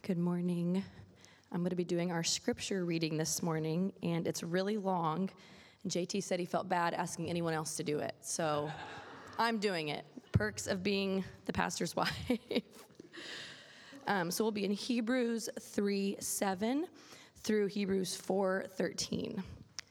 Good morning. I'm going to be doing our scripture reading this morning, and it's really long. And JT said he felt bad asking anyone else to do it, so I'm doing it. Perks of being the pastor's wife. So we'll be in Hebrews 3:7 through Hebrews 4:13.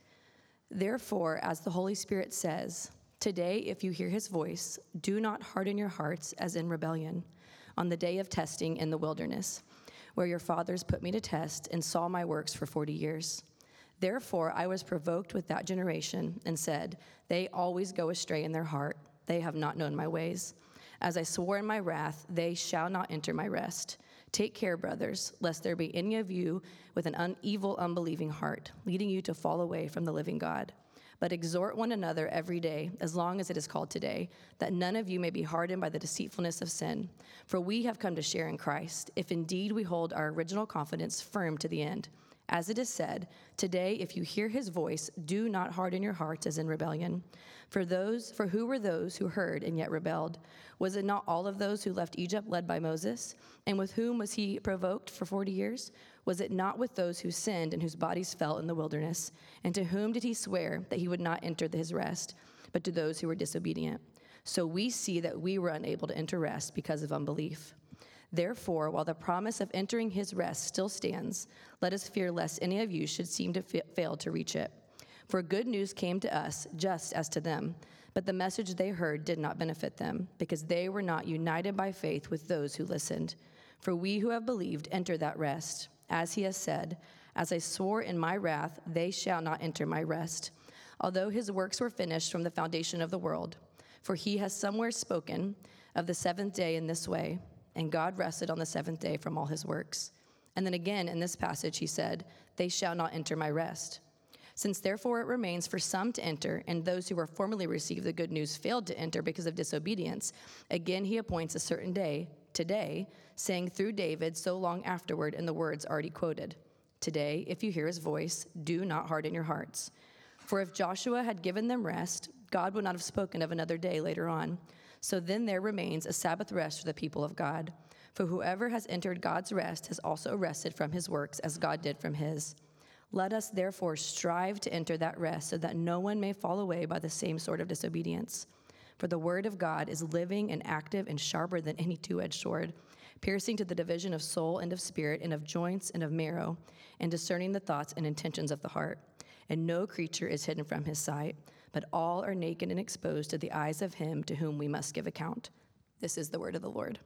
Therefore, as the Holy Spirit says, today, if you hear his voice, do not harden your hearts as in rebellion on the day of testing in the wilderness, where your fathers put me to test and saw my works for 40 years. Therefore, I was provoked with that generation and said, they always go astray in their heart. They have not known my ways. As I swore in my wrath, they shall not enter my rest. Take care, brothers, lest there be any of you with an evil, unbelieving heart, leading you to fall away from the living God. But exhort one another every day, as long as it is called today, that none of you may be hardened by the deceitfulness of sin. For we have come to share in Christ, if indeed we hold our original confidence firm to the end. As it is said, today, if you hear his voice, do not harden your hearts as in rebellion. For who were those who heard and yet rebelled? Was it not all of those who left Egypt led by Moses? And with whom was he provoked for 40 years? Was it not with those who sinned and whose bodies fell in the wilderness? And to whom did he swear that he would not enter his rest, but to those who were disobedient? So we see that we were unable to enter rest because of unbelief. Therefore, while the promise of entering his rest still stands, let us fear lest any of you should seem to fail to reach it. For good news came to us just as to them, but the message they heard did not benefit them, because they were not united by faith with those who listened. For we who have believed enter that rest. As he has said, as I swore in my wrath, they shall not enter my rest, although his works were finished from the foundation of the world. For he has somewhere spoken of the seventh day in this way, and God rested on the seventh day from all his works. And then again in this passage he said, they shall not enter my rest. Since therefore it remains for some to enter, and those who were formerly received the good news failed to enter because of disobedience, again he appoints a certain day, today, saying through David so long afterward in the words already quoted, today, if you hear his voice, do not harden your hearts. For if Joshua had given them rest, God would not have spoken of another day later on. So then there remains a Sabbath rest for the people of God. For whoever has entered God's rest has also rested from his works as God did from his. Let us therefore strive to enter that rest so that no one may fall away by the same sort of disobedience. For the word of God is living and active and sharper than any two-edged sword, piercing to the division of soul and of spirit and of joints and of marrow, and discerning the thoughts and intentions of the heart. And no creature is hidden from his sight, but all are naked and exposed to the eyes of him to whom we must give account. This is the word of the Lord.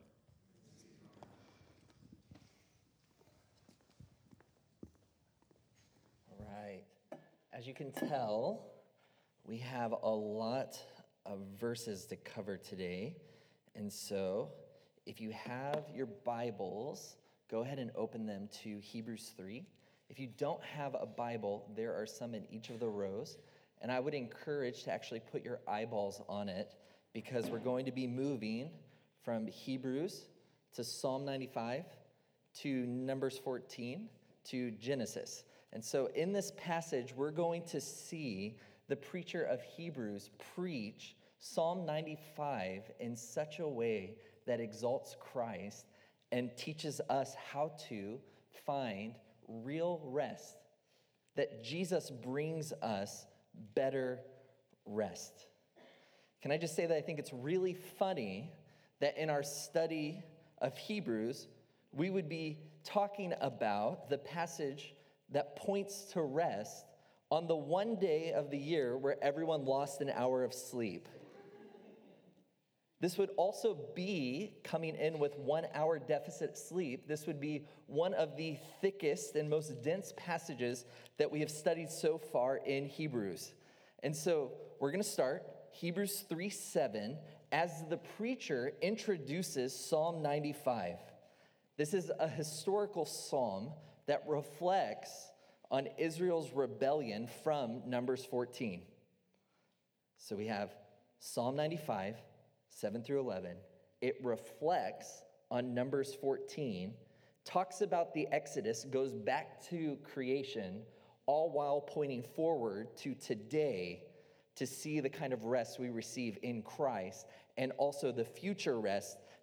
All right. As you can tell, we have a lot of verses to cover today. And so, if you have your Bibles, go ahead and open them to Hebrews 3. If you don't have a Bible, there are some in each of the rows. And I would encourage to actually put your eyeballs on it, because we're going to be moving from Hebrews to Psalm 95 to Numbers 14 to Genesis. And so in this passage, we're going to see the preacher of Hebrews preach Psalm 95 in such a way that exalts Christ and teaches us how to find real rest, that Jesus brings us better rest. Can I just say that I think it's really funny that in our study of Hebrews, we would be talking about the passage that points to rest on the one day of the year where everyone lost an hour of sleep. This would also be coming in with 1 hour deficit sleep. This would be one of the thickest and most dense passages that we have studied so far in Hebrews. And so we're going to start Hebrews 3:7 as the preacher introduces Psalm 95. This is a historical psalm that reflects on Israel's rebellion from Numbers 14. So we have Psalm 95, 7 through 11. It reflects on Numbers 14, talks about the Exodus, goes back to creation, all while pointing forward to today to see the kind of rest we receive in Christ, and also the future rest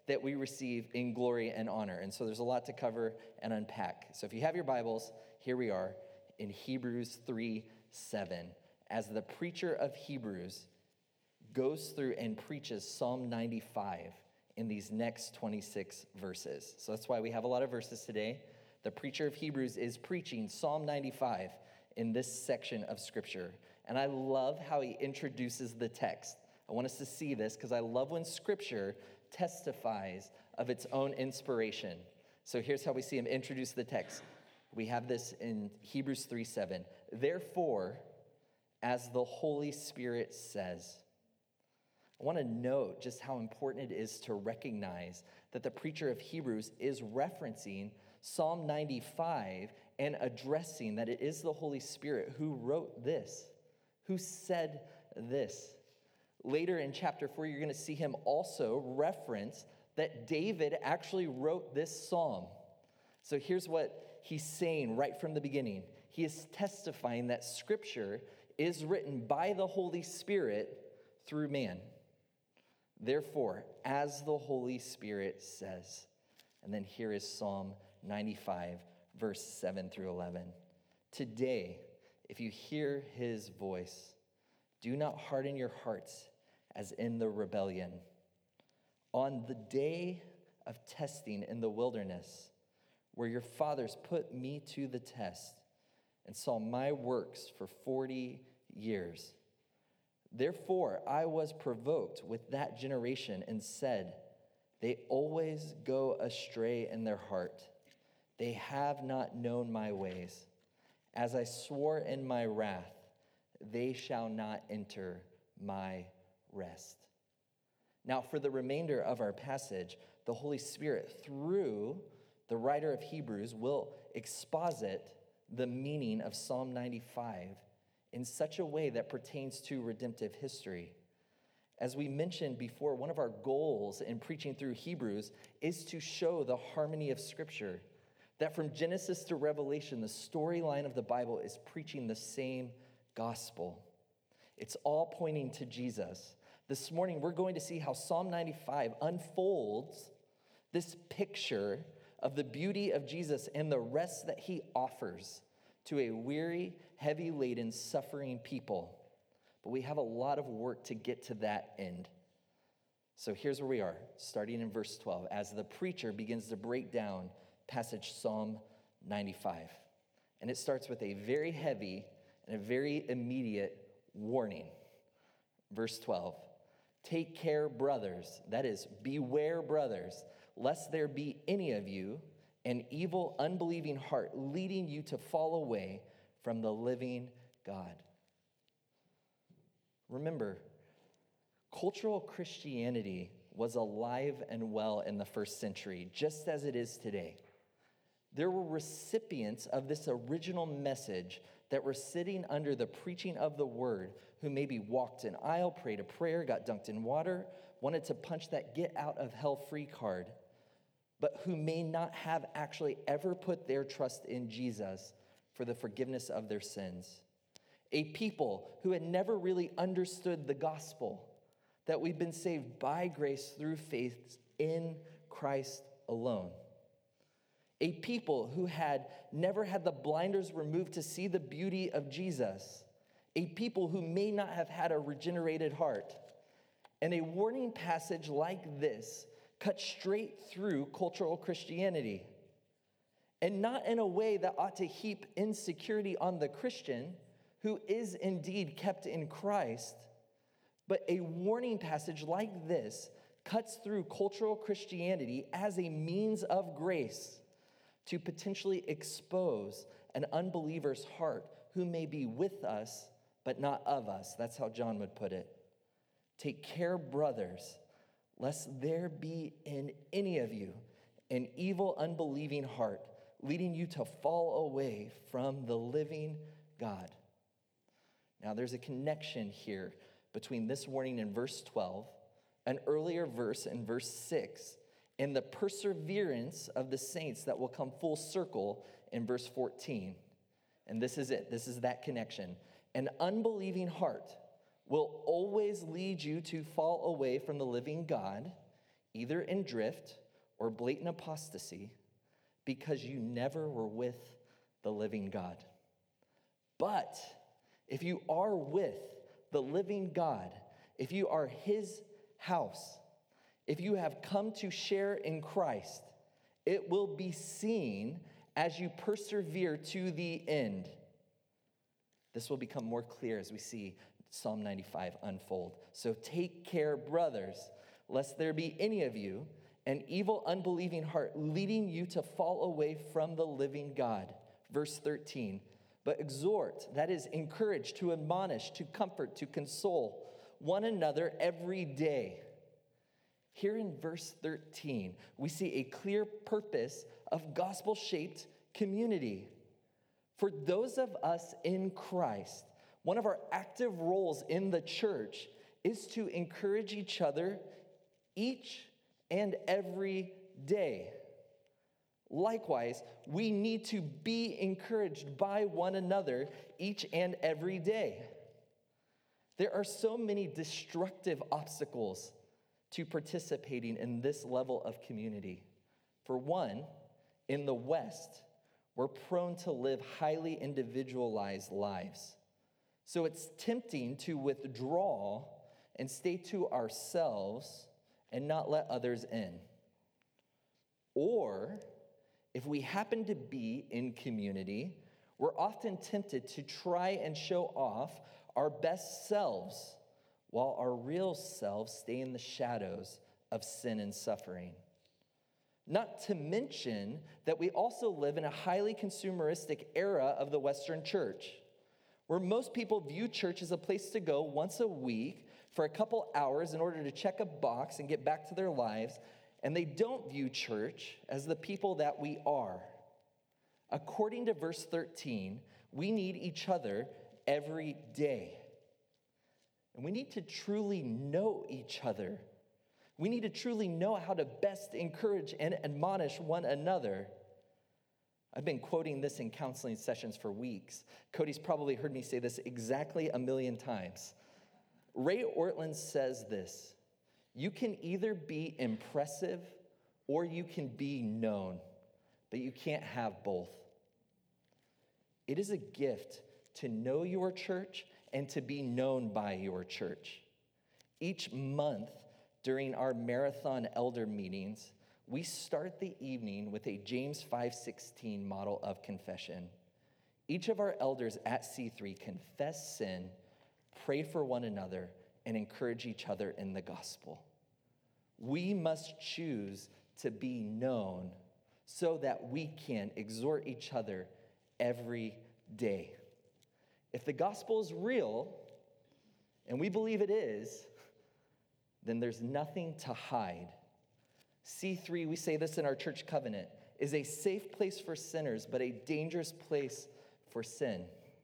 that we receive in glory and honor. And so there's a lot to cover and unpack. So if you have your Bibles, here we are in Hebrews 3:7. As the preacher of Hebrews goes through and preaches Psalm 95 in these next 26 verses. So that's why we have a lot of verses today. The preacher of Hebrews is preaching Psalm 95 in this section of Scripture. And I love how he introduces the text. I want us to see this because I love when Scripture testifies of its own inspiration. So here's how we see him introduce the text. We have this in Hebrews 3:7. Therefore, as the Holy Spirit says. I want to note just how important it is to recognize that the preacher of Hebrews is referencing Psalm 95 and addressing that it is the Holy Spirit who wrote this, who said this. Later in chapter 4, you're going to see him also reference that David actually wrote this psalm. So here's what he's saying right from the beginning. He is testifying that Scripture is written by the Holy Spirit through man. Therefore, as the Holy Spirit says. And then here is Psalm 95, verse 7 through 11. Today, if you hear his voice, do not harden your hearts as in the rebellion. On the day of testing in the wilderness, where your fathers put me to the test and saw my works for 40 years. Therefore, I was provoked with that generation and said, they always go astray in their heart. They have not known my ways. As I swore in my wrath, they shall not enter my rest. Now, for the remainder of our passage, the Holy Spirit, through the writer of Hebrews, will exposit the meaning of Psalm 95 in such a way that pertains to redemptive history. As we mentioned before, one of our goals in preaching through Hebrews is to show the harmony of Scripture, that from Genesis to Revelation, the storyline of the Bible is preaching the same gospel. It's all pointing to Jesus. This morning, we're going to see how Psalm 95 unfolds this picture of the beauty of Jesus and the rest that he offers to a weary, heavy-laden, suffering people. But we have a lot of work to get to that end. So here's where we are, starting in verse 12, as the preacher begins to break down passage Psalm 95. And it starts with a very heavy and a very immediate warning. Verse 12, take care, brothers, that is, beware, brothers, lest there be any of you an evil, unbelieving heart leading you to fall away from the living God. Remember, cultural Christianity was alive and well in the first century, just as it is today. There were recipients of this original message that were sitting under the preaching of the word, who maybe walked an aisle, prayed a prayer, got dunked in water, wanted to punch that get out of hell free card, but who may not have actually ever put their trust in Jesus for the forgiveness of their sins. A people who had never really understood the gospel, that we've been saved by grace through faith in Christ alone. A people who had never had the blinders removed to see the beauty of Jesus. A people who may not have had a regenerated heart. And a warning passage like this cut straight through cultural Christianity. And not in a way that ought to heap insecurity on the Christian, who is indeed kept in Christ, but a warning passage like this cuts through cultural Christianity as a means of grace to potentially expose an unbeliever's heart who may be with us, but not of us. That's how John would put it. Take care, brothers, lest there be in any of you an evil, unbelieving heart, leading you to fall away from the living God. Now, there's a connection here between this warning in verse 12, an earlier verse in verse 6, and the perseverance of the saints that will come full circle in verse 14. And this is it. This is that connection. An unbelieving heart will always lead you to fall away from the living God, either in drift or blatant apostasy, because you never were with the living God. But if you are with the living God, if you are his house, if you have come to share in Christ, it will be seen as you persevere to the end. This will become more clear as we see Psalm 95 unfold. So take care, brothers, lest there be any of you an evil, unbelieving heart leading you to fall away from the living God. Verse 13, but exhort, that is, encourage, to admonish, to comfort, to console one another every day. Here in verse 13, we see a clear purpose of gospel-shaped community. For those of us in Christ, one of our active roles in the church is to encourage each other each and every day. Likewise, we need to be encouraged by one another each and every day. There are so many destructive obstacles to participating in this level of community. For one, in the West, we're prone to live highly individualized lives. So it's tempting to withdraw and stay to ourselves and not let others in. Or, if we happen to be in community, we're often tempted to try and show off our best selves while our real selves stay in the shadows of sin and suffering. Not to mention that we also live in a highly consumeristic era of the Western church, where most people view church as a place to go once a week for a couple hours in order to check a box and get back to their lives, and they don't view church as the people that we are. According to verse 13, we need each other every day. And we need to truly know each other. We need to truly know how to best encourage and admonish one another. I've been quoting this in counseling sessions for weeks. Cody's probably heard me say this exactly 1,000,000 times. Ray Ortlund says this: you can either be impressive or you can be known, but you can't have both. It is a gift to know your church and to be known by your church. Each month during our marathon elder meetings, we start the evening with a James 5:16 model of confession. Each of our elders at C3 confess sin, pray for one another, and encourage each other in the gospel. We must choose to be known so that we can exhort each other every day. If the gospel is real, and we believe it is, then there's nothing to hide. C3, we say this in our church covenant, is a safe place for sinners, but a dangerous place for sin.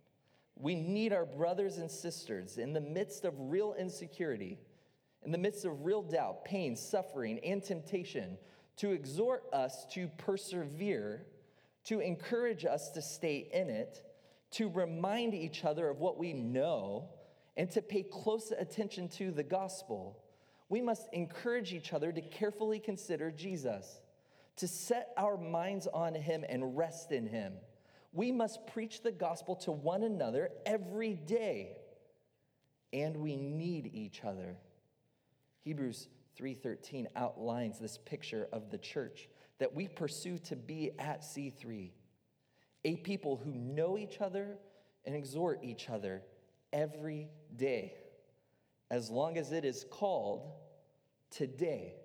We need our brothers and sisters in the midst of real insecurity, in the midst of real doubt, pain, suffering, and temptation, to exhort us to persevere, to encourage us to stay in it, to remind each other of what we know, and to pay close attention to the gospel. We must encourage each other to carefully consider Jesus, to set our minds on him and rest in him. We must preach the gospel to one another every day, and we need each other. Hebrews 3:13 outlines this picture of the church that we pursue to be at C3, a people who know each other and exhort each other every day, as long as it is called today.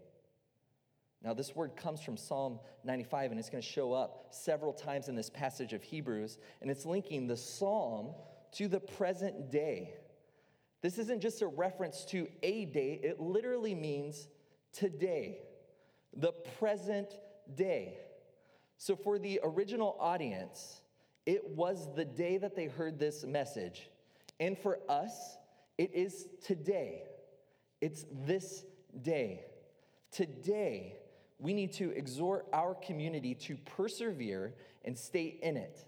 Now, this word comes from Psalm 95, and it's going to show up several times in this passage of Hebrews, and it's linking the psalm to the present day. This isn't just a reference to a day, it literally means today, the present day. So for the original audience, it was the day that they heard this message. And for us, it is today. It's this day. Today, we need to exhort our community to persevere and stay in it.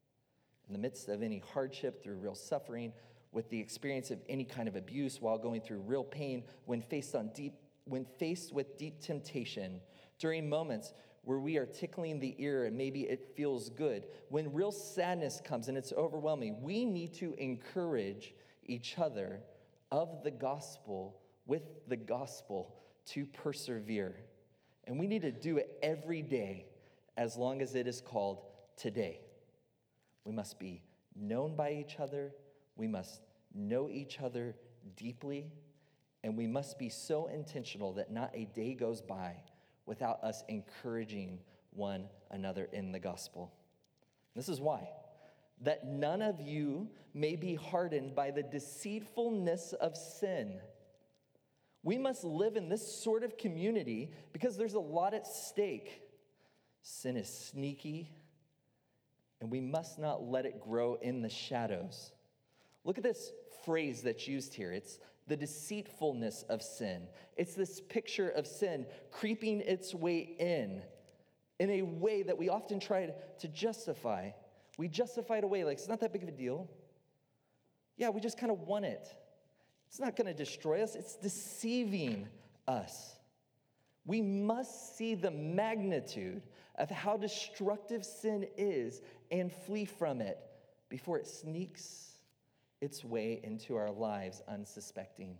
In the midst of any hardship, through real suffering, with the experience of any kind of abuse, while going through real pain, when faced on deep when faced with deep temptation, during moments where we are tickling the ear and maybe it feels good, when real sadness comes and it's overwhelming, we need to encourage each other of the gospel with the gospel to persevere. And we need to do it every day as long as it is called today. We must be known by each other. We must know each other deeply. And we must be so intentional that not a day goes by without us encouraging one another in the gospel. This is why. That none of you may be hardened by the deceitfulness of sin. We must live in this sort of community because there's a lot at stake. Sin is sneaky, and we must not let it grow in the shadows. Look at this phrase that's used here. It's the deceitfulness of sin. It's this picture of sin creeping its way in a way that we often try to justify. We justify it away like it's not that big of a deal. Yeah, we just kind of want it. It's not going to destroy us. It's deceiving us. We must see the magnitude of how destructive sin is and flee from it before it sneaks its way into our lives unsuspecting.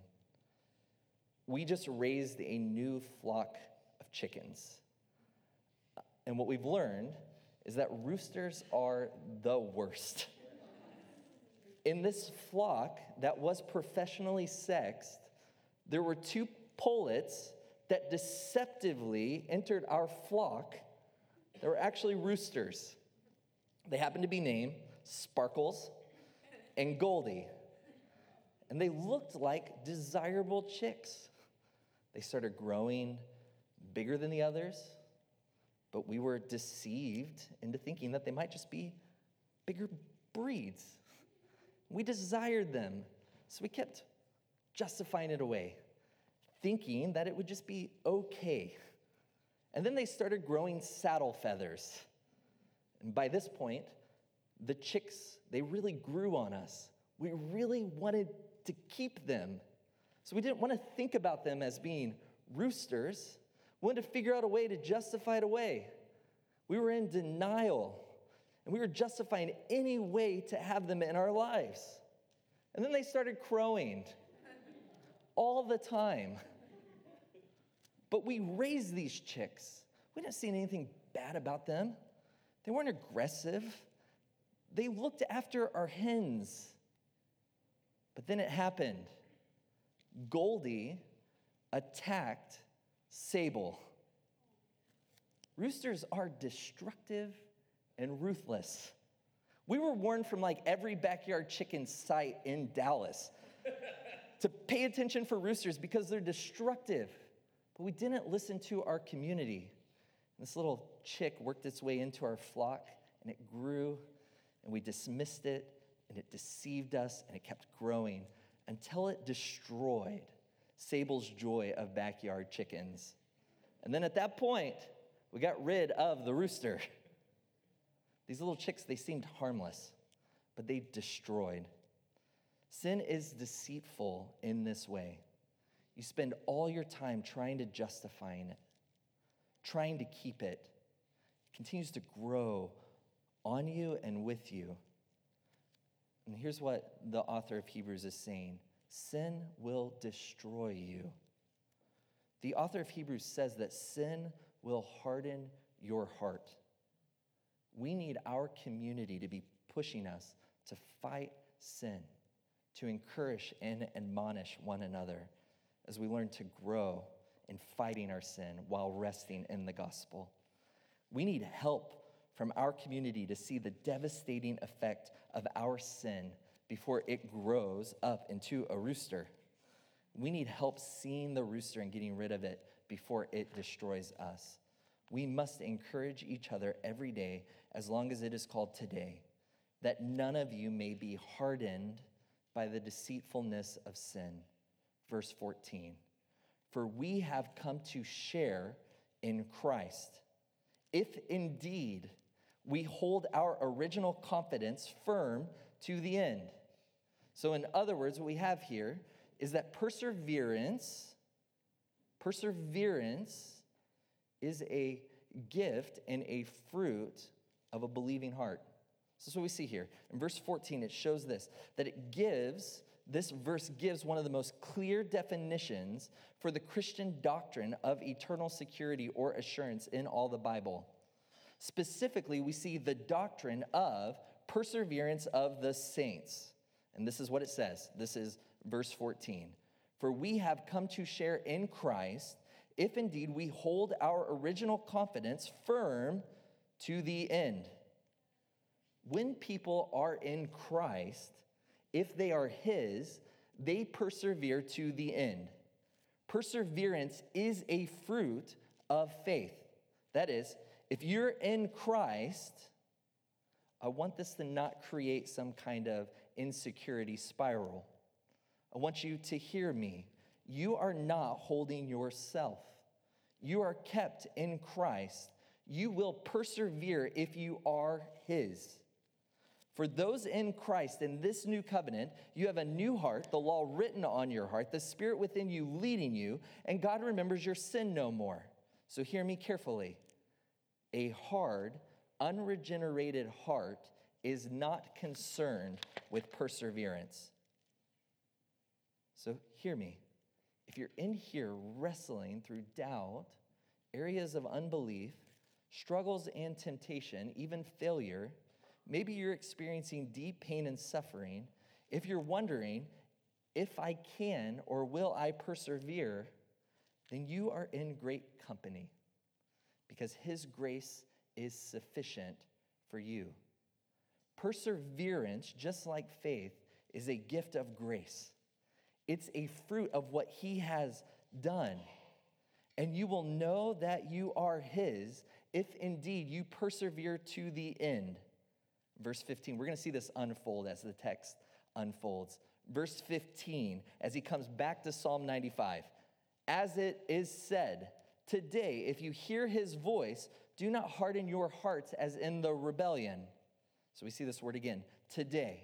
We just raised a new flock of chickens. And what we've learned is that roosters are the worst. In this flock that was professionally sexed, there were 2 pullets that deceptively entered our flock. They were actually roosters. They happened to be named Sparkles and Goldie. And they looked like desirable chicks. They started growing bigger than the others, but we were deceived into thinking that they might just be bigger breeds. We desired them, so we kept justifying it away, thinking that it would just be okay. And then they started growing saddle feathers. And by this point, the chicks, they really grew on us. We really wanted to keep them. So we didn't want to think about them as being roosters. We wanted to figure out a way to justify it away. We were in denial, and we were justifying any way to have them in our lives. And then they started crowing all the time. But we raised these chicks. We didn't see anything bad about them. They weren't aggressive. They looked after our hens. But then it happened. Goldie attacked Sable. Roosters are destructive and ruthless. We were warned from like every backyard chicken site in Dallas to pay attention for roosters because they're destructive. But we didn't listen to our community. This little chick worked its way into our flock, and it grew, and we dismissed it, and it deceived us, and it kept growing until it destroyed Sable's joy of backyard chickens. And then at that point, we got rid of the rooster. These little chicks, they seemed harmless, but they destroyed. Sin is deceitful in this way. You spend all your time trying to justify it, trying to keep it. It continues to grow on you and with you. And here's what the author of Hebrews is saying. Sin will destroy you. The author of Hebrews says that sin will harden your heart. We need our community to be pushing us to fight sin, to encourage and admonish one another as we learn to grow in fighting our sin while resting in the gospel. We need help from our community to see the devastating effect of our sin before it grows up into a rooster. We need help seeing the rooster and getting rid of it before it destroys us. We must encourage each other every day, as long as it is called today, that none of you may be hardened by the deceitfulness of sin. Verse 14, for we have come to share in Christ, if indeed we hold our original confidence firm to the end. So in other words, what we have here is that perseverance Perseverance is a gift and a fruit of a believing heart. So this is what we see here. In verse 14, it shows this, that this verse gives one of the most clear definitions for the Christian doctrine of eternal security or assurance in all the Bible. Specifically, we see the doctrine of perseverance of the saints. And this is what it says. This is verse 14. For we have come to share in Christ, if indeed we hold our original confidence firm to the end. When people are in Christ, if they are his, they persevere to the end. Perseverance is a fruit of faith. That is, if you're in Christ, I want this to not create some kind of insecurity spiral. I want you to hear me. You are not holding yourself. You are kept in Christ. You will persevere if you are his. For those in Christ, in this new covenant, you have a new heart, the law written on your heart, the Spirit within you leading you, and God remembers your sin no more. So hear me carefully. A hard, unregenerated heart is not concerned with perseverance. So hear me. If you're in here wrestling through doubt, areas of unbelief, struggles and temptation, even failure, maybe you're experiencing deep pain and suffering. If you're wondering, if I can or will I persevere, then you are in great company because his grace is sufficient for you. Perseverance, just like faith, is a gift of grace. It's a fruit of what he has done. And you will know that you are his if indeed you persevere to the end. Verse 15, we're going to see this unfold as the text unfolds. Verse 15, as he comes back to Psalm 95. As it is said, today, if you hear his voice, do not harden your hearts as in the rebellion. So we see this word again, today.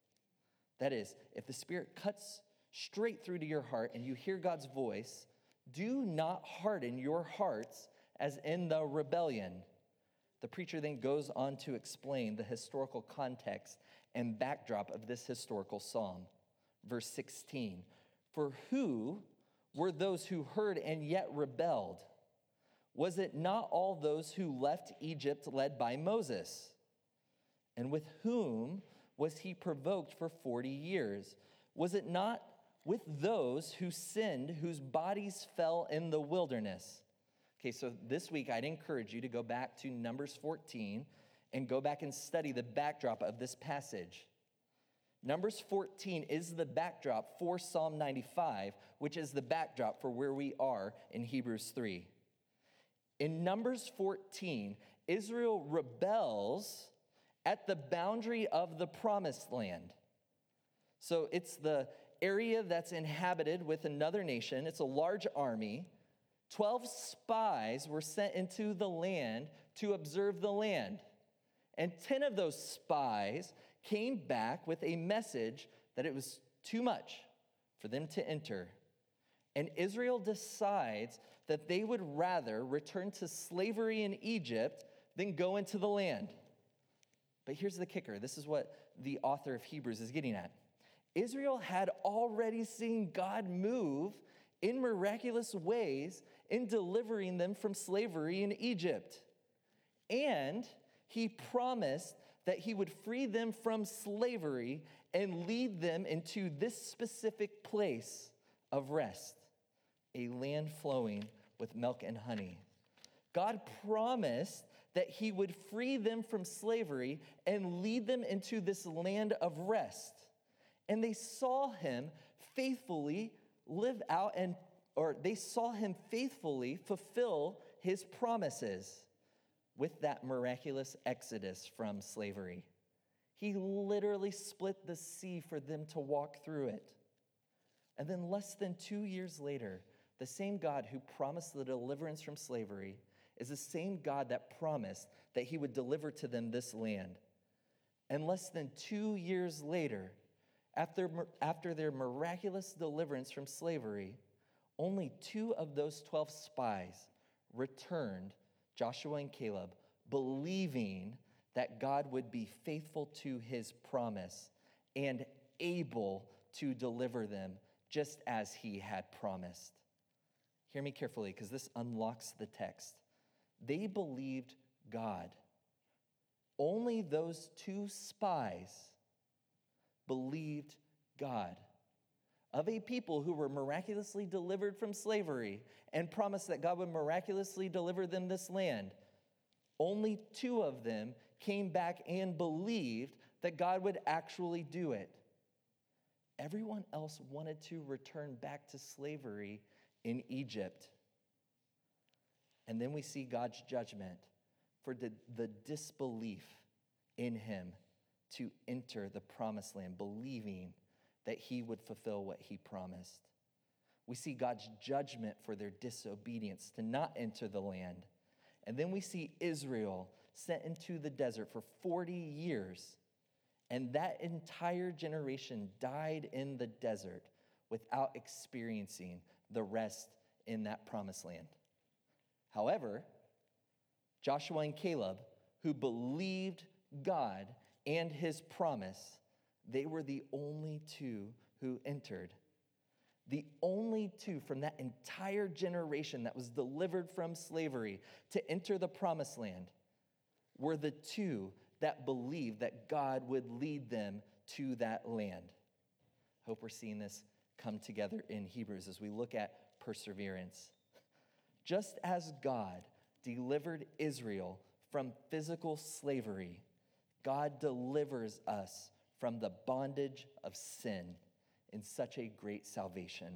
That is, if the Spirit cuts straight through to your heart and you hear God's voice, do not harden your hearts as in the rebellion. The preacher then goes on to explain the historical context and backdrop of this historical psalm. Verse 16, for who were those who heard and yet rebelled? Was it not all those who left Egypt led by Moses? And with whom was he provoked for 40 years? Was it not with those who sinned, whose bodies fell in the wilderness? Okay, so this week I'd encourage you to go back to Numbers 14 and go back and study the backdrop of this passage. Numbers 14 is the backdrop for Psalm 95, which is the backdrop for where we are in Hebrews 3. In Numbers 14, Israel rebels at the boundary of the promised land. So it's the area that's inhabited with another nation. It's a large army. 12 spies were sent into the land to observe the land. And 10 of those spies came back with a message that it was too much for them to enter. And Israel decides that they would rather return to slavery in Egypt than go into the land. But here's the kicker. This is what the author of Hebrews is getting at. Israel had already seen God move in miraculous ways in delivering them from slavery in Egypt. And he promised that he would free them from slavery and lead them into this specific place of rest, a land flowing with milk and honey. God promised that he would free them from slavery and lead them into this land of rest. And they saw him faithfully they saw him faithfully fulfill his promises with that miraculous exodus from slavery. He literally split the sea for them to walk through it. And then less than 2 years later, the same God who promised the deliverance from slavery is the same God that promised that he would deliver to them this land. And less than 2 years later, after their miraculous deliverance from slavery, only 2 of those 12 spies returned, Joshua and Caleb, believing that God would be faithful to his promise and able to deliver them just as he had promised. Hear me carefully, because this unlocks the text. They believed God. Only those 2 spies believed God. Of a people who were miraculously delivered from slavery and promised that God would miraculously deliver them this land, only 2 of them came back and believed that God would actually do it. Everyone else wanted to return back to slavery in Egypt. And then we see God's judgment for the disbelief in him to enter the promised land, believing that he would fulfill what he promised. We see God's judgment for their disobedience to not enter the land. And then we see Israel sent into the desert for 40 years. And that entire generation died in the desert without experiencing the rest in that promised land. However, Joshua and Caleb, who believed God and his promise, they were the only 2 who entered. The only 2 from that entire generation that was delivered from slavery to enter the promised land were the 2 that believed that God would lead them to that land. I hope we're seeing this come together in Hebrews as we look at perseverance. Just as God delivered Israel from physical slavery, God delivers us from the bondage of sin in such a great salvation.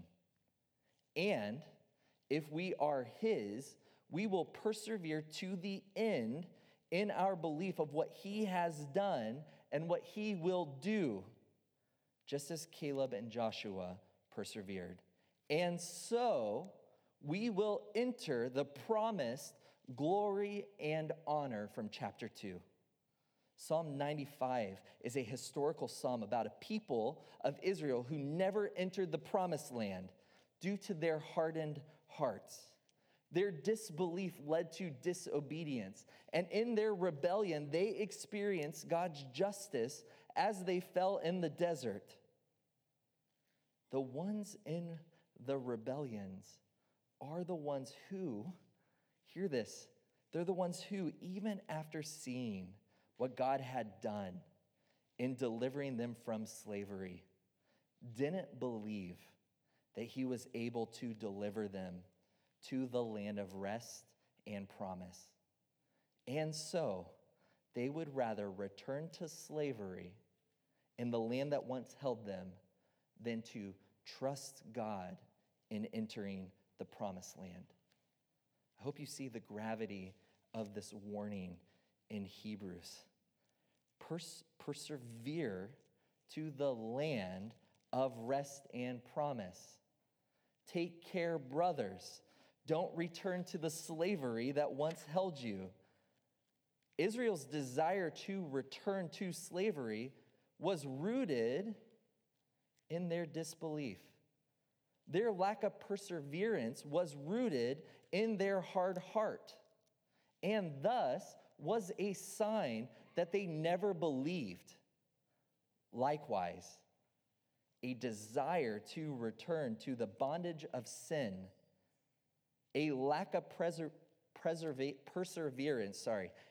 And if we are his, we will persevere to the end in our belief of what he has done and what he will do, just as Caleb and Joshua persevered. And so we will enter the promised glory and honor from chapter 2. Psalm 95 is a historical psalm about a people of Israel who never entered the promised land due to their hardened hearts. Their disbelief led to disobedience, and in their rebellion, they experienced God's justice as they fell in the desert. The ones in the rebellions are the ones who, hear this, they're the ones who, even after seeing what God had done in delivering them from slavery, didn't believe that he was able to deliver them to the land of rest and promise. And so they would rather return to slavery in the land that once held them than to trust God in entering the promised land. I hope you see the gravity of this warning in Hebrews. Persevere to the land of rest and promise. Take care, brothers. Don't return to the slavery that once held you. Israel's desire to return to slavery was rooted in their disbelief. Their lack of perseverance was rooted in their hard heart, and thus was a sign that they never believed. Likewise, a desire to return to the bondage of sin, a lack of perseverance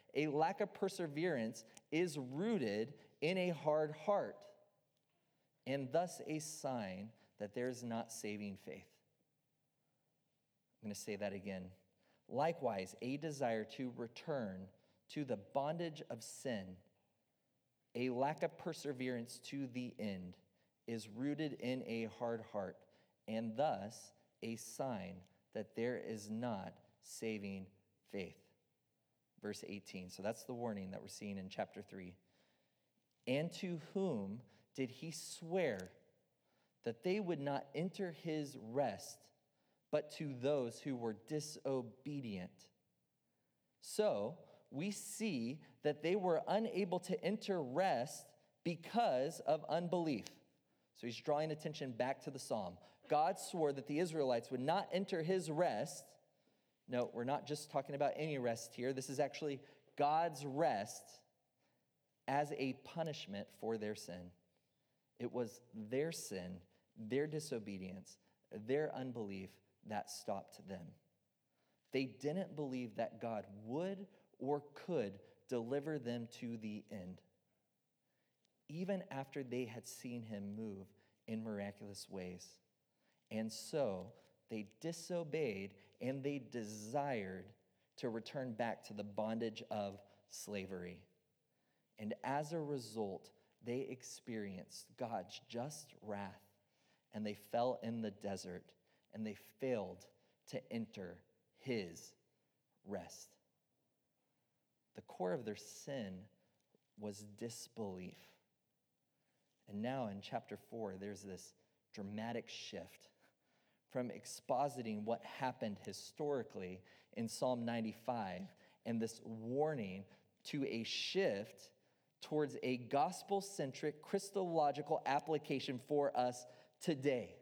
is rooted in a hard heart, and thus a sign that there is not saving faith. I'm going to say that again. Likewise, a desire to return to the bondage of sin, a lack of perseverance to the end, is rooted in a hard heart, and thus a sign that there is not saving faith. Verse 18. So that's the warning that we're seeing in chapter 3. And to whom did he swear that they would not enter his rest, but to those who were disobedient? So we see that they were unable to enter rest because of unbelief. So he's drawing attention back to the psalm. God swore that the Israelites would not enter his rest. No, we're not just talking about any rest here. This is actually God's rest as a punishment for their sin. It was their sin, their disobedience, their unbelief that stopped them. They didn't believe that God would or could deliver them to the end, even after they had seen him move in miraculous ways. And so they disobeyed and they desired to return back to the bondage of slavery. And as a result, they experienced God's just wrath, and they fell in the desert, and they failed to enter his rest. The core of their sin was disbelief. And now in chapter 4, there's this dramatic shift from expositing what happened historically in Psalm 95 and this warning to a shift towards a gospel-centric Christological application for us today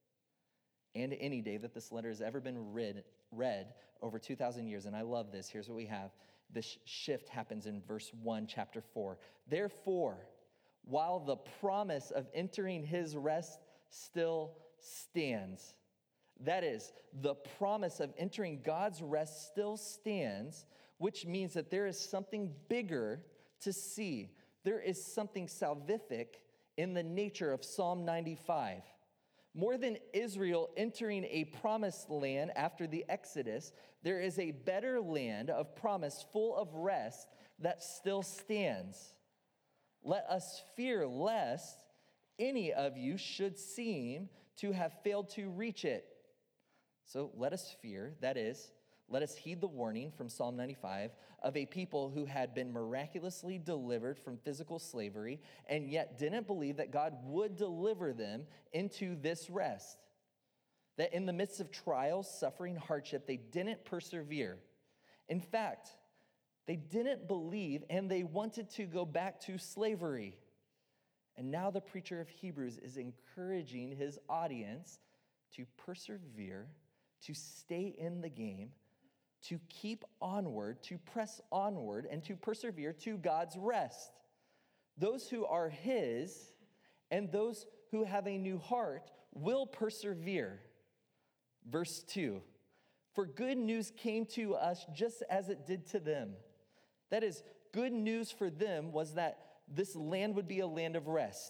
and any day that this letter has ever been read over 2,000 years. And I love this. Here's what we have. This shift happens in verse 1, chapter 4. Therefore, while the promise of entering his rest still stands, that is, the promise of entering God's rest still stands, which means that there is something bigger to see. There is something salvific in the nature of Psalm 95. More than Israel entering a promised land after the Exodus, there is a better land of promise full of rest that still stands. Let us fear lest any of you should seem to have failed to reach it. So let us fear, that is, let us heed the warning from Psalm 95 of a people who had been miraculously delivered from physical slavery and yet didn't believe that God would deliver them into this rest. That in the midst of trials, suffering, hardship, they didn't persevere. In fact, they didn't believe and they wanted to go back to slavery. And now the preacher of Hebrews is encouraging his audience to persevere, to stay in the game, to keep onward, to press onward, and to persevere to God's rest. Those who are his and those who have a new heart will persevere. Verse 2, for good news came to us just as it did to them. That is, good news for them was that this land would be a land of rest.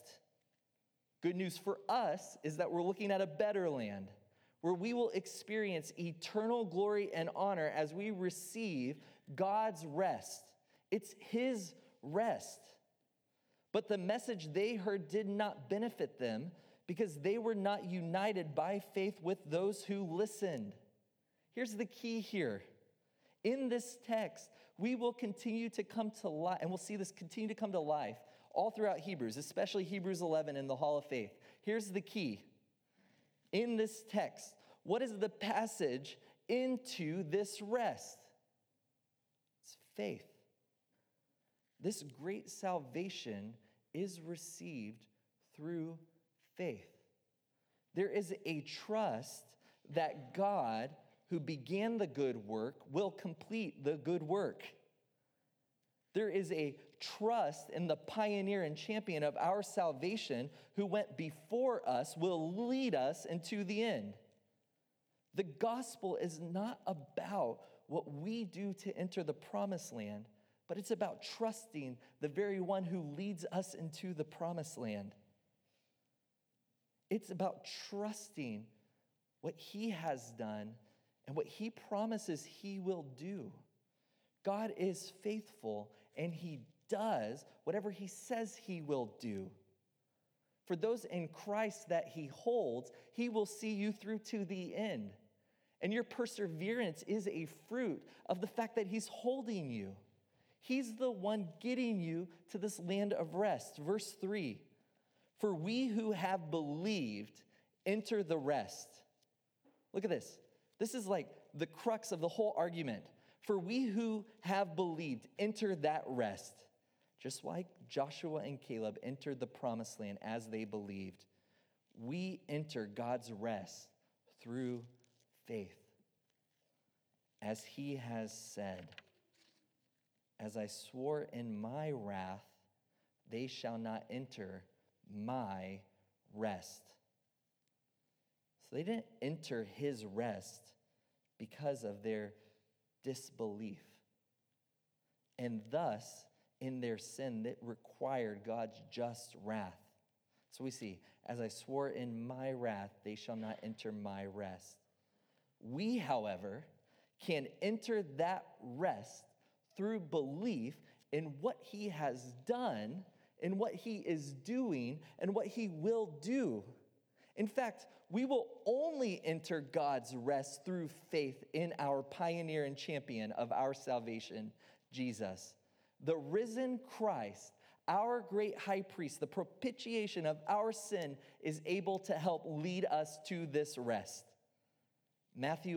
Good news for us is that we're looking at a better land, where we will experience eternal glory and honor as we receive God's rest. It's his rest. But the message they heard did not benefit them because they were not united by faith with those who listened. Here's the key here. In this text, we will continue to come to life, and we'll see this continue to come to life all throughout Hebrews, especially Hebrews 11 in the Hall of Faith. Here's the key. In this text, what is the passage into this rest? It's faith. This great salvation is received through faith. There is a trust that God, who began the good work, will complete the good work. There is a trust in the pioneer and champion of our salvation who went before us, will lead us into the end. The gospel is not about what we do to enter the promised land, but it's about trusting the very one who leads us into the promised land. It's about trusting what he has done and what he promises he will do. God is faithful, and he does whatever he says he will do. For those in Christ that he holds, he will see you through to the end. And your perseverance is a fruit of the fact that he's holding you. He's the one getting you to this land of rest. Verse 3, for we who have believed enter the rest. Look at this. This is like the crux of the whole argument. For we who have believed enter that rest, just like Joshua and Caleb entered the promised land as they believed. we enter God's rest through faith. As he has said, as I swore in my wrath, they shall not enter my rest. So they didn't enter his rest because of their disbelief. And thus, in their sin, that required God's just wrath. So we see, as I swore in my wrath, they shall not enter my rest. We, however, can enter that rest through belief in what he has done, in what he is doing, and what he will do. In fact, we will only enter God's rest through faith in our pioneer and champion of our salvation, Jesus. The risen Christ, our great high priest, the propitiation of our sin, is able to help lead us to this rest. Matthew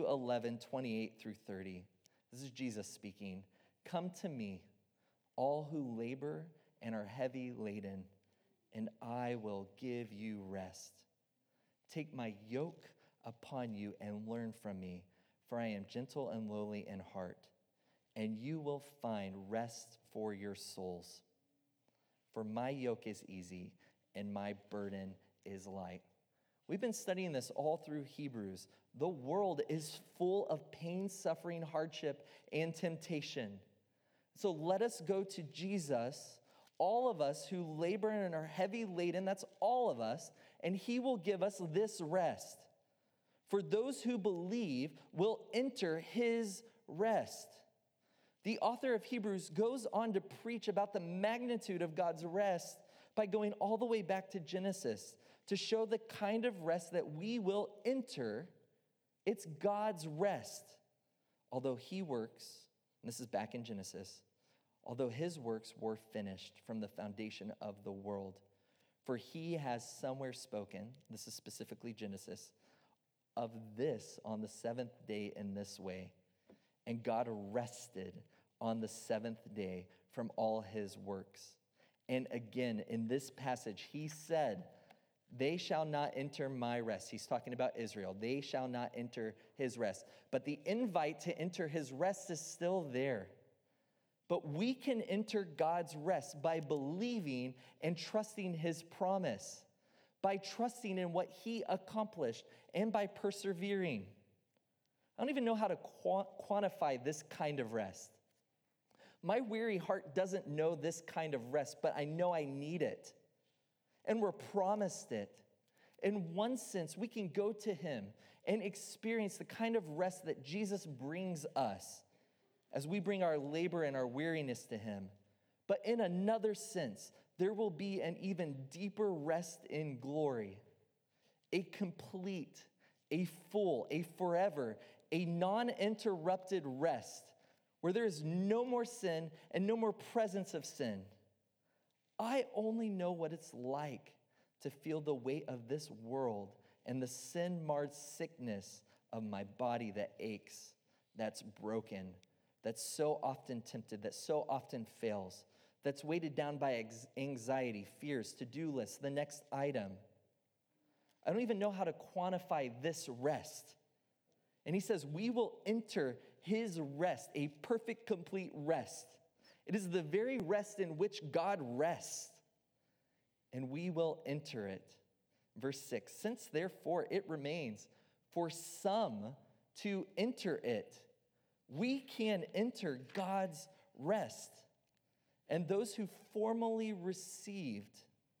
11:28-30. This is Jesus speaking. Come to me, all who labor and are heavy laden, and I will give you rest. Take my yoke upon you and learn from me, for I am gentle and lowly in heart, and you will find rest for your souls. For my yoke is easy and my burden is light. We've been studying this all through Hebrews. The world is full of pain, suffering, hardship, and temptation. So let us go to Jesus, all of us who labor and are heavy laden, that's all of us, and he will give us this rest. For those who believe will enter his rest. The author of Hebrews goes on to preach about the magnitude of God's rest by going all the way back to Genesis to show the kind of rest that we will enter. It's God's rest. Although he works, and this is back in Genesis, although his works were finished from the foundation of the world. For he has somewhere spoken, this is specifically Genesis, of this on the seventh day in this way. And God rested on the seventh day from all his works. And again, in this passage, he said, they shall not enter my rest. He's talking about Israel. They shall not enter his rest. But the invite to enter his rest is still there. But we can enter God's rest by believing and trusting his promise, by trusting in what he accomplished, and by persevering. I don't even know how to quantify this kind of rest. My weary heart doesn't know this kind of rest, but I know I need it. And we're promised it. In one sense, we can go to him and experience the kind of rest that Jesus brings us as we bring our labor and our weariness to him. But in another sense, there will be an even deeper rest in glory, a complete, a full, a forever, a non-interrupted rest where there is no more sin and no more presence of sin. I only know what it's like to feel the weight of this world and the sin-marred sickness of my body that aches, that's broken, that's so often tempted, that so often fails, that's weighted down by anxiety, fears, to-do lists, the next item. I don't even know how to quantify this rest. And he says, we will enter his rest, a perfect, complete rest. It is the very rest in which God rests, and we will enter it. Verse 6, since therefore it remains for some to enter it, we can enter God's rest. And those who formerly received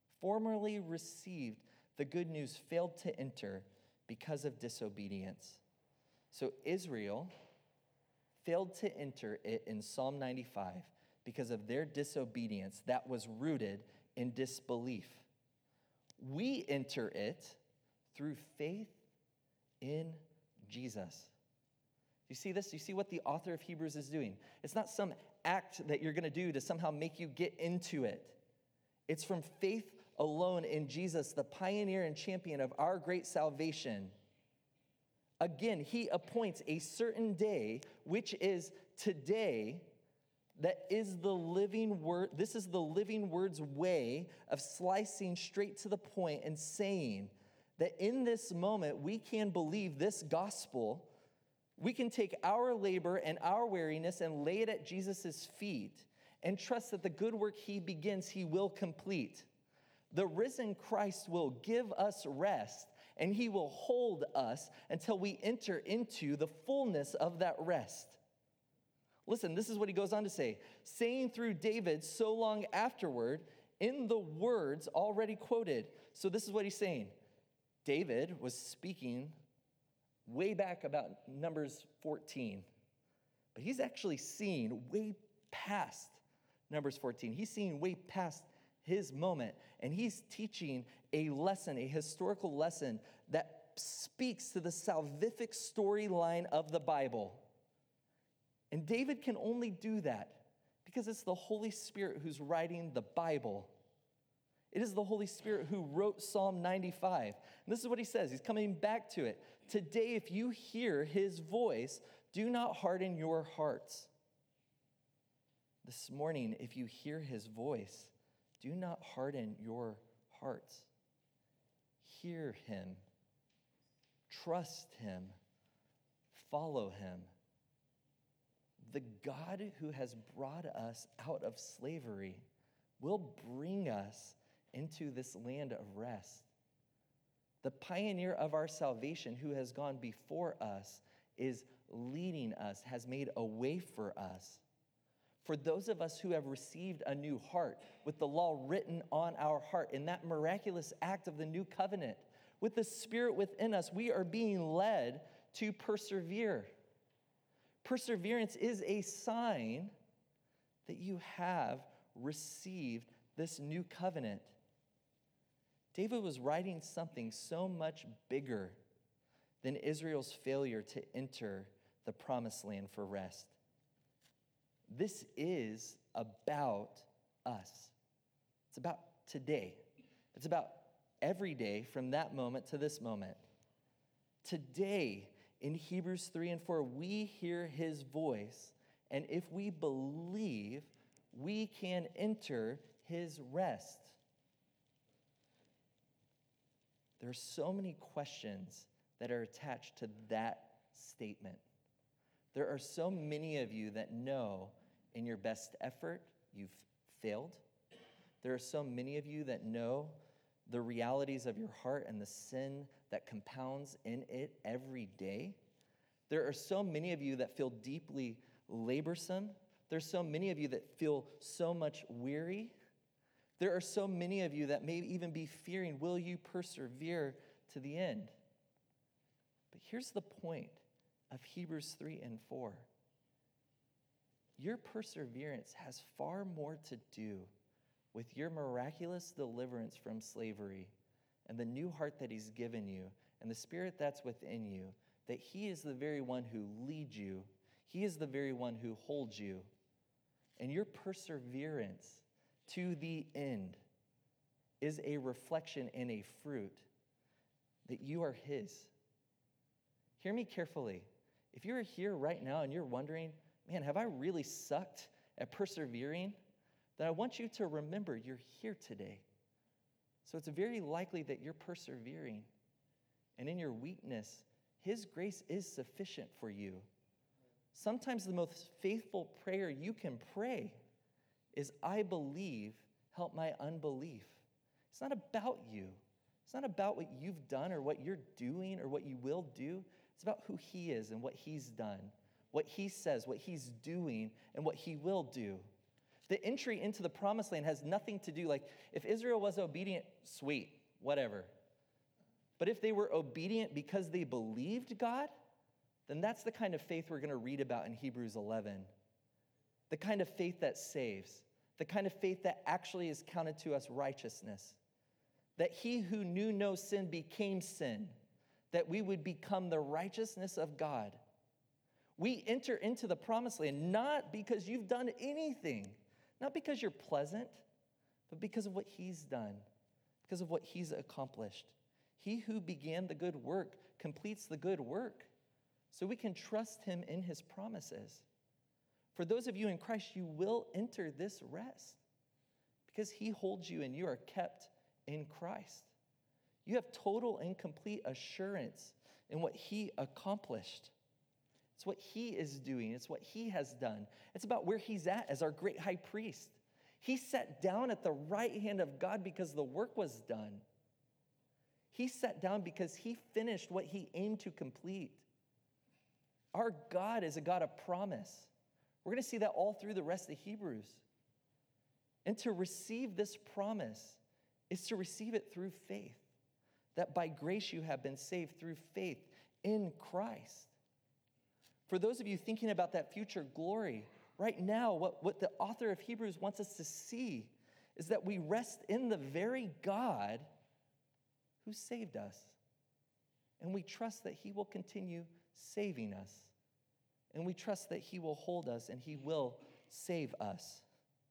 the good news failed to enter because of disobedience. So Israel failed to enter it in Psalm 95 because of their disobedience that was rooted in disbelief. We enter it through faith in Jesus. You see this? You see what the author of Hebrews is doing? It's not some act that you're going to do to somehow make you get into it. It's from faith alone in Jesus, the pioneer and champion of our great salvation. Again, he appoints a certain day, which is today, that is the living word. This is the living word's way of slicing straight to the point and saying that in this moment we can believe this gospel. We can take our labor and our weariness and lay it at Jesus' feet and trust that the good work he begins, he will complete. The risen Christ will give us rest, and he will hold us until we enter into the fullness of that rest. Listen, this is what he goes on to say, saying through David so long afterward in the words already quoted. So this is what he's saying. David was speaking way back about Numbers 14, but he's actually seeing way past Numbers 14. He's seeing way past his moment, and he's teaching a lesson, a historical lesson that speaks to the salvific storyline of the Bible. And David can only do that because it's the Holy Spirit who's writing the Bible. It is the Holy Spirit who wrote Psalm 95. And this is what he says. He's coming back to it. Today, if you hear his voice, do not harden your hearts. This morning, if you hear his voice, do not harden your hearts. Hear him. Trust him. Follow him. The God who has brought us out of slavery will bring us into this land of rest. The pioneer of our salvation who has gone before us is leading us, has made a way for us. For those of us who have received a new heart with the law written on our heart in that miraculous act of the new covenant, with the Spirit within us, we are being led to persevere. Perseverance is a sign that you have received this new covenant. David was writing something so much bigger than Israel's failure to enter the promised land for rest. This is about us. It's about today. It's about every day from that moment to this moment. Today, in Hebrews 3 and 4, we hear his voice, and if we believe, we can enter his rest. There are so many questions that are attached to that statement. There are so many of you that know in your best effort you've failed. There are so many of you that know the realities of your heart and the sin that compounds in it every day. There are so many of you that feel deeply laborsome. There's so many of you that feel so much weary. There are so many of you that may even be fearing, will you persevere to the end? But here's the point of Hebrews 3 and 4. Your perseverance has far more to do with your miraculous deliverance from slavery and the new heart that he's given you and the Spirit that's within you, that he is the very one who leads you. He is the very one who holds you. And your perseverance to the end is a reflection and a fruit that you are his. Hear me carefully. If you're here right now and you're wondering, man, have I really sucked at persevering? Then I want you to remember you're here today. So it's very likely that you're persevering. And in your weakness, his grace is sufficient for you. Sometimes the most faithful prayer you can pray is, I believe, help my unbelief. It's not about you. It's not about what you've done or what you're doing or what you will do. It's about who he is and what he's done, what he says, what he's doing, and what he will do. The entry into the promised land has nothing to do, like, if Israel was obedient, sweet, whatever. But if they were obedient because they believed God, then that's the kind of faith we're going to read about in Hebrews 11. The kind of faith that saves. The kind of faith that actually is counted to us righteousness. That he who knew no sin became sin, that we would become the righteousness of God. We enter into the promised land not because you've done anything, not because you're pleasant, but because of what he's done, because of what he's accomplished. He who began the good work completes the good work, so we can trust him in his promises. For those of you in Christ, you will enter this rest because he holds you and you are kept in Christ. You have total and complete assurance in what he accomplished. It's what he is doing. It's what he has done. It's about where he's at as our great high priest. He sat down at the right hand of God because the work was done. He sat down because he finished what he aimed to complete. Our God is a God of promise. We're going to see that all through the rest of Hebrews. And to receive this promise is to receive it through faith. That by grace you have been saved through faith in Christ. For those of you thinking about that future glory, right now, what the author of Hebrews wants us to see is that we rest in the very God who saved us. And we trust that he will continue saving us. And we trust that he will hold us and he will save us.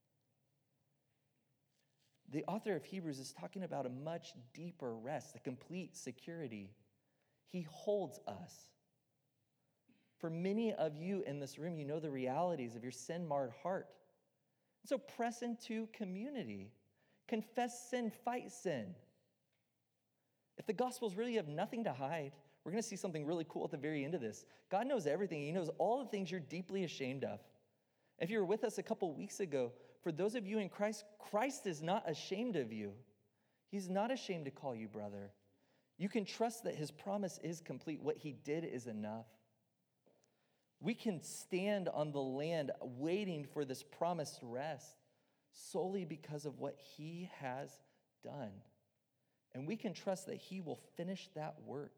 The author of Hebrews is talking about a much deeper rest, a complete security. He holds us. For many of you in this room, you know the realities of your sin-marred heart. So press into community. Confess sin, fight sin. If the Gospels really have nothing to hide, we're going to see something really cool at the very end of this. God knows everything. He knows all the things you're deeply ashamed of. If you were with us a couple weeks ago, for those of you in Christ, Christ is not ashamed of you. He's not ashamed to call you brother. You can trust that his promise is complete. What he did is enough. We can stand on the land waiting for this promised rest solely because of what he has done. And we can trust that he will finish that work.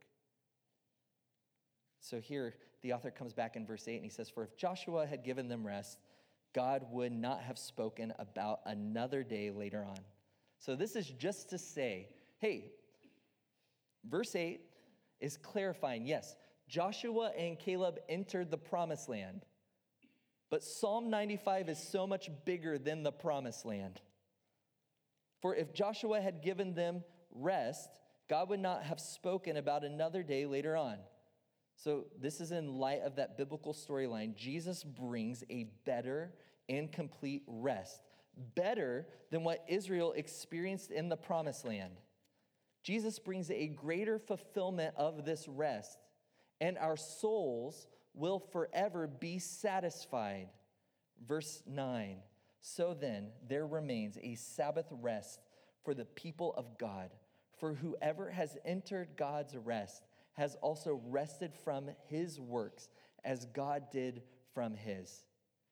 So here, the author comes back in verse 8 and he says, "For if Joshua had given them rest, God would not have spoken about another day later on." So this is just to say, hey, verse 8 is clarifying, yes, Joshua and Caleb entered the promised land. But Psalm 95 is so much bigger than the promised land. For if Joshua had given them rest, God would not have spoken about another day later on. So this is in light of that biblical storyline. Jesus brings a better and complete rest, better than what Israel experienced in the promised land. Jesus brings a greater fulfillment of this rest, and our souls will forever be satisfied. Verse 9, "So then there remains a Sabbath rest for the people of God. For whoever has entered God's rest has also rested from his works as God did from his."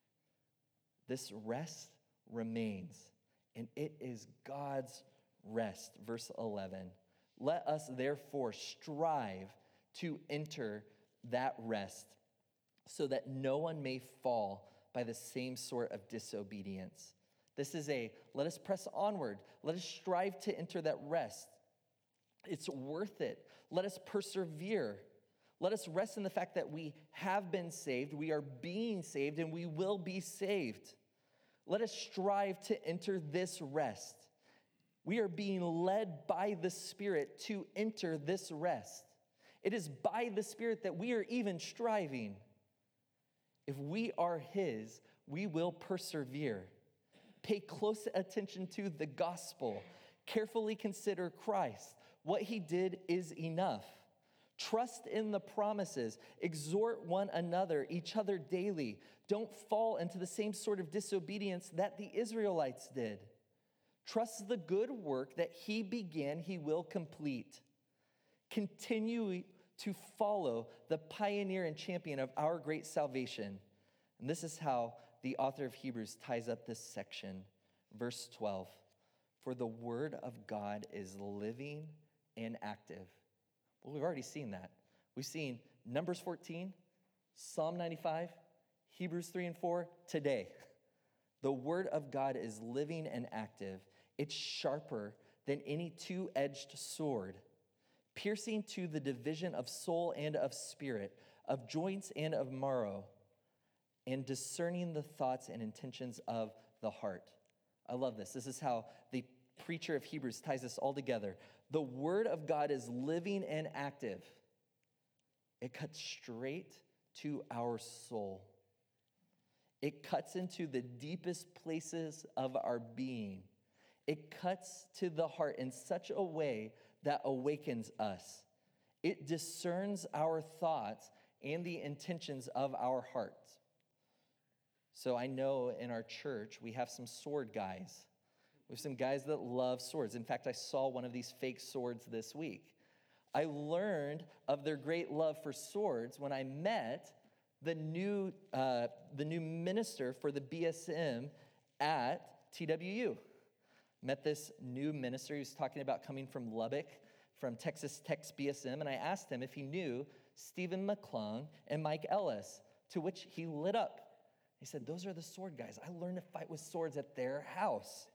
This rest remains, and it is God's rest. Verse 11, "Let us therefore strive to enter that rest, so that no one may fall by the same sort of disobedience." This is let us press onward. Let us strive to enter that rest. It's worth it. Let us persevere. Let us rest in the fact that we have been saved, we are being saved, and we will be saved. Let us strive to enter this rest. We are being led by the Spirit to enter this rest. It is by the Spirit that we are even striving. If we are his, we will persevere. Pay close attention to the gospel. Carefully consider Christ. What he did is enough. Trust in the promises. Exhort one another, each other daily. Don't fall into the same sort of disobedience that the Israelites did. Trust the good work that he began, he will complete. Continue to follow the pioneer and champion of our great salvation. And this is how the author of Hebrews ties up this section. Verse 12, "For the word of God is living and active." Well, we've already seen that. We've seen Numbers 14, Psalm 95, Hebrews 3 and 4, today. The word of God is living and active. It's sharper than any two-edged sword, piercing to the division of soul and of spirit, of joints and of marrow, and discerning the thoughts and intentions of the heart. I love this. This is how the preacher of Hebrews ties this all together. The word of God is living and active. It cuts straight to our soul. It cuts into the deepest places of our being. It cuts to the heart in such a way that awakens us. It discerns our thoughts and the intentions of our hearts. So I know in our church, we have some sword guys. We have some guys that love swords. In fact, I saw one of these fake swords this week. I learned of their great love for swords when I met the new minister for the BSM at TWU. Met this new minister. He was talking about coming from Lubbock, from Texas Tech's BSM, and I asked him if he knew Stephen McClung and Mike Ellis, to which he lit up. He said, those are the sword guys. I learned to fight with swords at their house.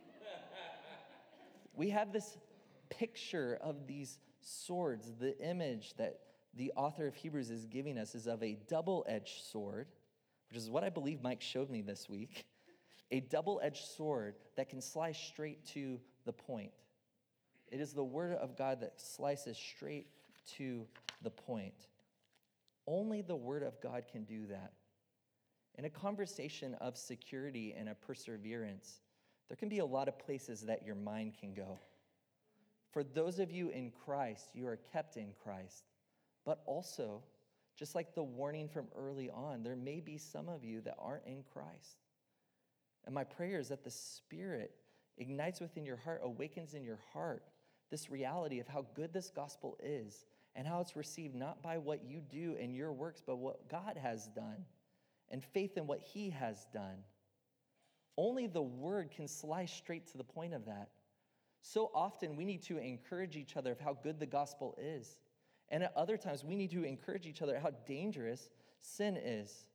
We have this picture of these swords. The image that the author of Hebrews is giving us is of a double-edged sword, which is what I believe Mike showed me this week. A double-edged sword that can slice straight to the point. It is the word of God that slices straight to the point. Only the word of God can do that. In a conversation of security and a perseverance, there can be a lot of places that your mind can go. For those of you in Christ, you are kept in Christ. But also, just like the warning from early on, there may be some of you that aren't in Christ. And my prayer is that the Spirit ignites within your heart, awakens in your heart, this reality of how good this gospel is and how it's received not by what you do in your works, but what God has done, and faith in what he has done. Only the word can slice straight to the point of that. So often we need to encourage each other of how good the gospel is. And at other times we need to encourage each other how dangerous sin is.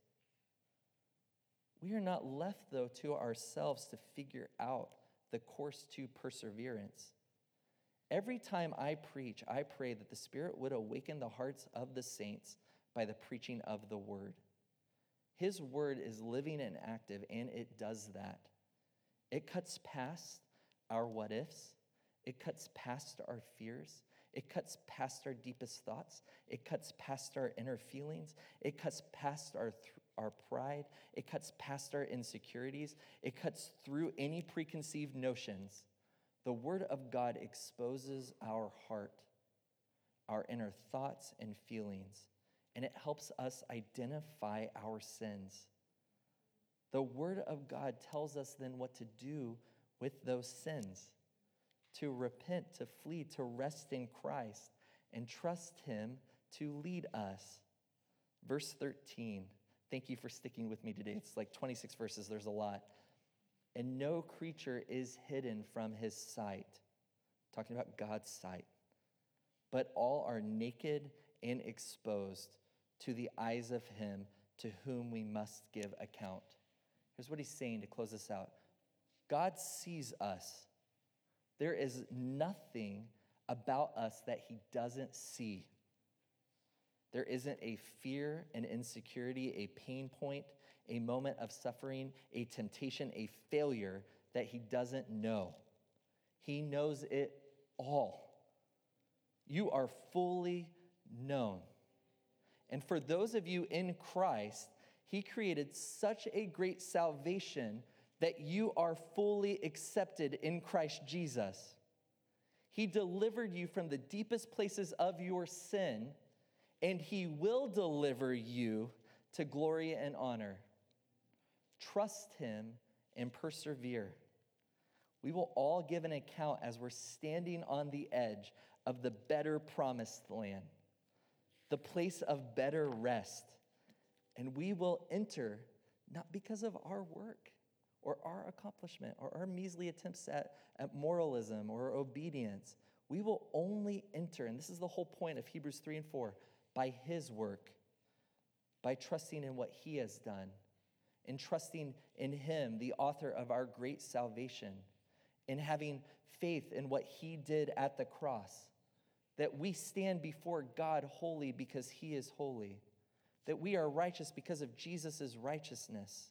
We are not left, though, to ourselves to figure out the course to perseverance. Every time I preach, I pray that the Spirit would awaken the hearts of the saints by the preaching of the word. His word is living and active, and it does that. It cuts past our what-ifs. It cuts past our fears. It cuts past our deepest thoughts. It cuts past our inner feelings. It cuts past our pride. It cuts past our insecurities. It cuts through any preconceived notions. The word of God exposes our heart, our inner thoughts and feelings, and it helps us identify our sins. The word of God tells us then what to do with those sins, to repent, to flee, to rest in Christ, and trust him to lead us. Verse 13, thank you for sticking with me today. It's like 26 verses, there's a lot. And no creature is hidden from his sight, talking about God's sight, but all are naked and exposed to the eyes of him to whom we must give account. Here's what he's saying to close this out. God sees us. There is nothing about us that he doesn't see. There isn't a fear, an insecurity, a pain point, a moment of suffering, a temptation, a failure that he doesn't know. He knows it all. You are fully known. And for those of you in Christ, he created such a great salvation that you are fully accepted in Christ Jesus. He delivered you from the deepest places of your sin, and he will deliver you to glory and honor. Trust him and persevere. We will all give an account as we're standing on the edge of the better promised land, the place of better rest. And we will enter not because of our work or our accomplishment or our measly attempts at moralism or obedience. We will only enter, and this is the whole point of Hebrews 3 and 4, by his work, by trusting in what he has done, and trusting in him, the author of our great salvation, and having faith in what he did at the cross, that we stand before God holy because he is holy, that we are righteous because of Jesus' righteousness.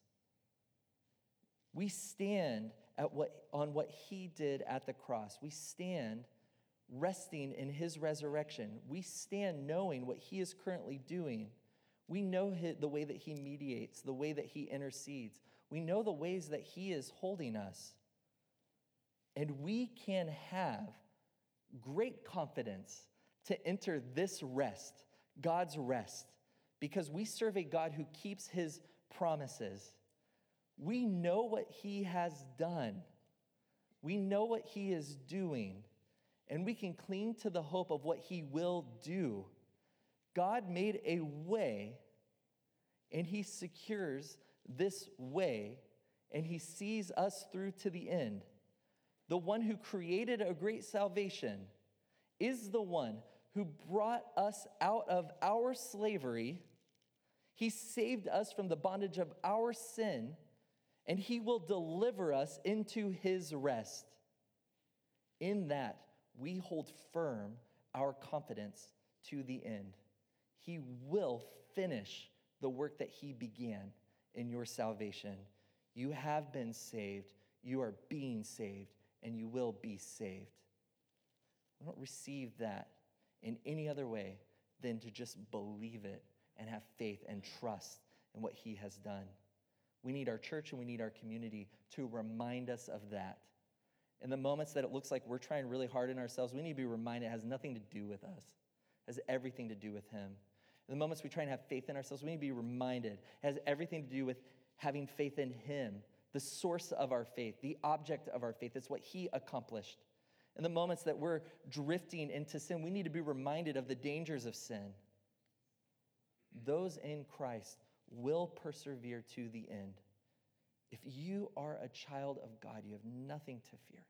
We stand on what he did at the cross. We stand resting in his resurrection. We stand knowing what he is currently doing. We know the way that he mediates, the way that he intercedes. We know the ways that he is holding us. And we can have great confidence to enter this rest, God's rest, because we serve a God who keeps his promises. We know what he has done. We know what he is doing, and we can cling to the hope of what he will do. God made a way, and he secures this way, and he sees us through to the end. The one who created a great salvation is the one who brought us out of our slavery. He saved us from the bondage of our sin, and he will deliver us into his rest. In that, we hold firm our confidence to the end. He will finish the work that he began in your salvation. You have been saved, you are being saved, and you will be saved. We don't receive that in any other way than to just believe it and have faith and trust in what he has done. We need our church and we need our community to remind us of that. In the moments that it looks like we're trying really hard in ourselves, we need to be reminded it has nothing to do with us. It has everything to do with him. In the moments we try and have faith in ourselves, we need to be reminded it has everything to do with having faith in him, the source of our faith, the object of our faith. It's what he accomplished. In the moments that we're drifting into sin, we need to be reminded of the dangers of sin. Those in Christ will persevere to the end. If you are a child of God, you have nothing to fear.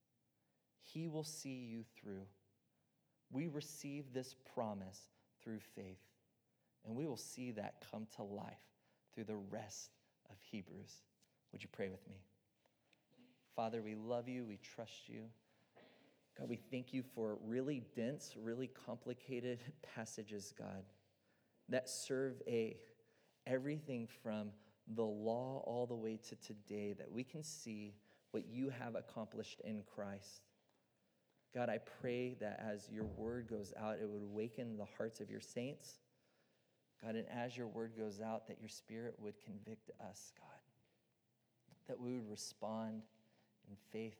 He will see you through. We receive this promise through faith, and we will see that come to life through the rest of Hebrews. Would you pray with me? Father, we love you. We trust you. God, we thank you for really dense, really complicated passages, God, that serve everything from the law all the way to today, that we can see what you have accomplished in Christ. God, I pray that as your word goes out, it would awaken the hearts of your saints. God, and as your word goes out, that your spirit would convict us, God, that we would respond in faith.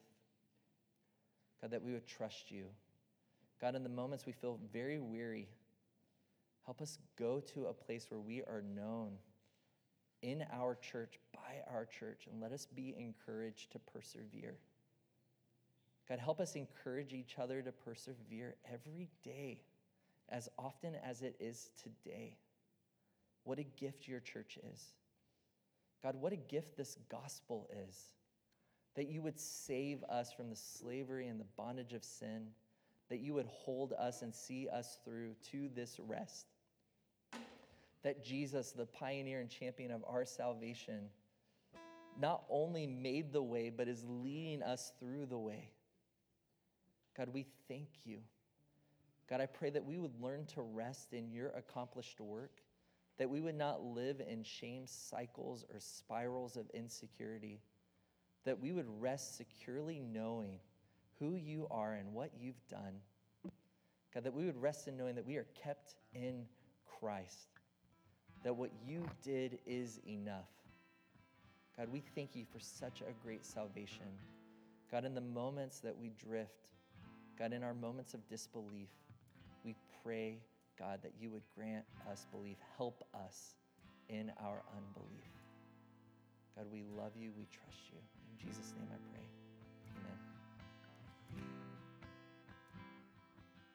God, that we would trust you. God, in the moments we feel very weary, help us go to a place where we are known in our church, by our church, and let us be encouraged to persevere. God, help us encourage each other to persevere every day, as often as it is today. What a gift your church is. God, what a gift this gospel is, that you would save us from the slavery and the bondage of sin, that you would hold us and see us through to this rest. That Jesus, the pioneer and champion of our salvation, not only made the way, but is leading us through the way. God, we thank you. God, I pray that we would learn to rest in your accomplished work, that we would not live in shame cycles or spirals of insecurity, that we would rest securely knowing who you are and what you've done. God, that we would rest in knowing that we are kept in Christ, that what you did is enough. God, we thank you for such a great salvation. God, in the moments that we drift, God, in our moments of disbelief, we pray, God, that you would grant us belief. Help us in our unbelief. God, we love you. We trust you. In Jesus' name I pray.